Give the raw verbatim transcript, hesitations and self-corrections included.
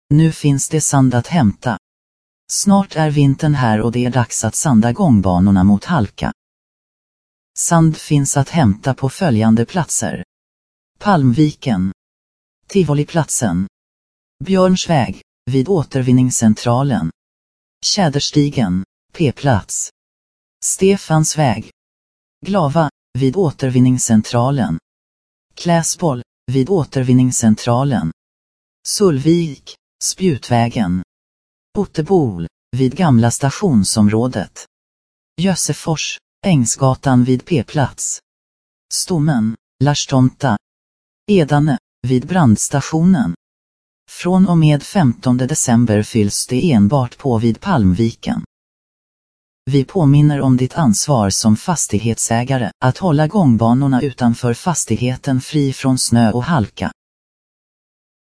Nu finns det sand att hämta. Snart är vintern här och det är dags att sanda gångbanorna mot halka. Sand finns att hämta på följande platser: Palmviken, Tivoliplatsen, Björnsväg, vid återvinningscentralen, Tjäderstigen, P-plats, Stefansväg, Glava, vid återvinningscentralen, Kläsboll, vid återvinningscentralen, Sulvik, Spjutvägen, Otebol, vid gamla stationsområdet, Jössefors, Ängsgatan vid P-plats, Stommen, Larstomta, Edane, vid brandstationen. Från och med femtonde december fylls det enbart på vid Palmviken. Vi påminner om ditt ansvar som fastighetsägare att hålla gångbanorna utanför fastigheten fri från snö och halka.